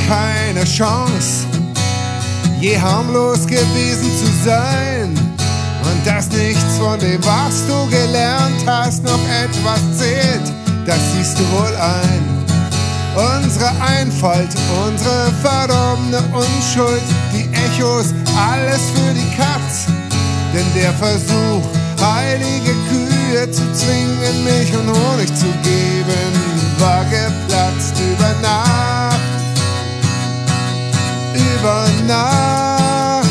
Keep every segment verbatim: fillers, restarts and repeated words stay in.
keine Chance, je harmlos gewesen zu sein. Und dass nichts von dem, was du gelernt hast, noch etwas zählt, das siehst du wohl ein. Unsere Einfalt, unsere verdorbene Unschuld, die Echos, alles für die Katz. Denn der Versuch, heilige Kühe zu zwingen, Milch und Honig zu geben, war geplatzt über Nacht, über Nacht.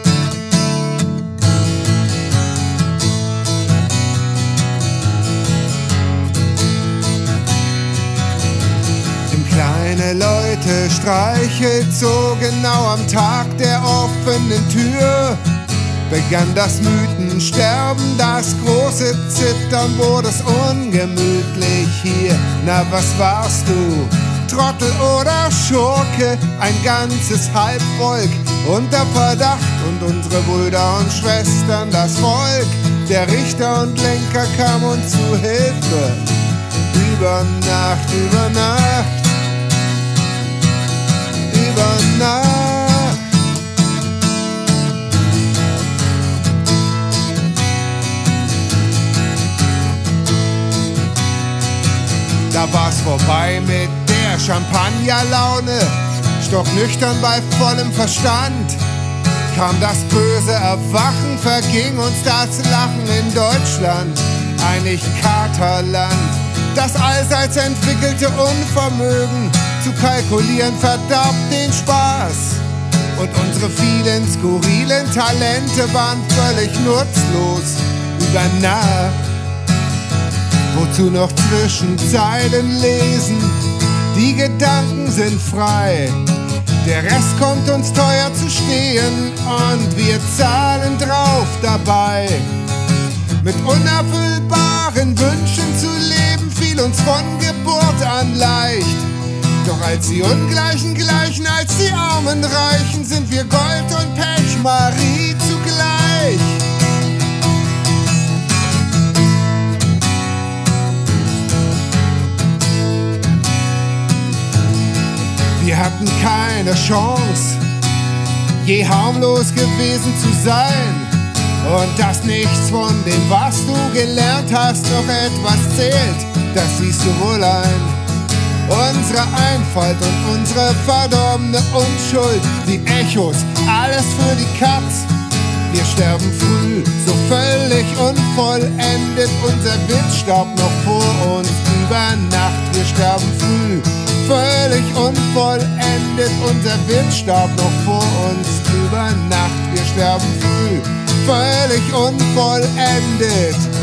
Kleine Leute streichelt so genau am Tag der offenen Tür. Begann das Mythensterben, das große Zittern, wurde es ungemütlich hier. Na, was warst du? Trottel oder Schurke? Ein ganzes Halbvolk unter Verdacht und unsere Brüder und Schwestern, das Volk. Der Richter und Lenker kam uns zu Hilfe. Über Nacht, über Nacht. Über Nacht. Da war's vorbei mit der Champagnerlaune, stocknüchtern bei vollem Verstand. Kam das böse Erwachen, verging uns das Lachen in Deutschland, ein Katerland. Das allseits entwickelte Unvermögen zu kalkulieren verdarb den Spaß. Und unsere vielen skurrilen Talente waren völlig nutzlos über Nacht. Wozu noch zwischen Zeilen lesen? Die Gedanken sind frei. Der Rest kommt uns teuer zu stehen und wir zahlen drauf dabei. Mit unerfüllbaren Wünschen zu leben fiel uns von Geburt an leicht. Doch als die Ungleichen gleichen, als die Armen Reichen, sind wir Gold und Pech, Marie zugleich. Wir hatten keine Chance, je harmlos gewesen zu sein. Und dass nichts von dem, was du gelernt hast, noch etwas zählt, das siehst du wohl ein. Unsere Einfalt und unsere verdorbene Unschuld, die Echos, alles für die Katz. Wir sterben früh, so völlig unvollendet, unser Wildstaub noch vor uns über Nacht. Wir sterben früh, völlig unvollendet, unser Wildstaub noch vor uns über Nacht. Wir sterben früh, völlig unvollendet.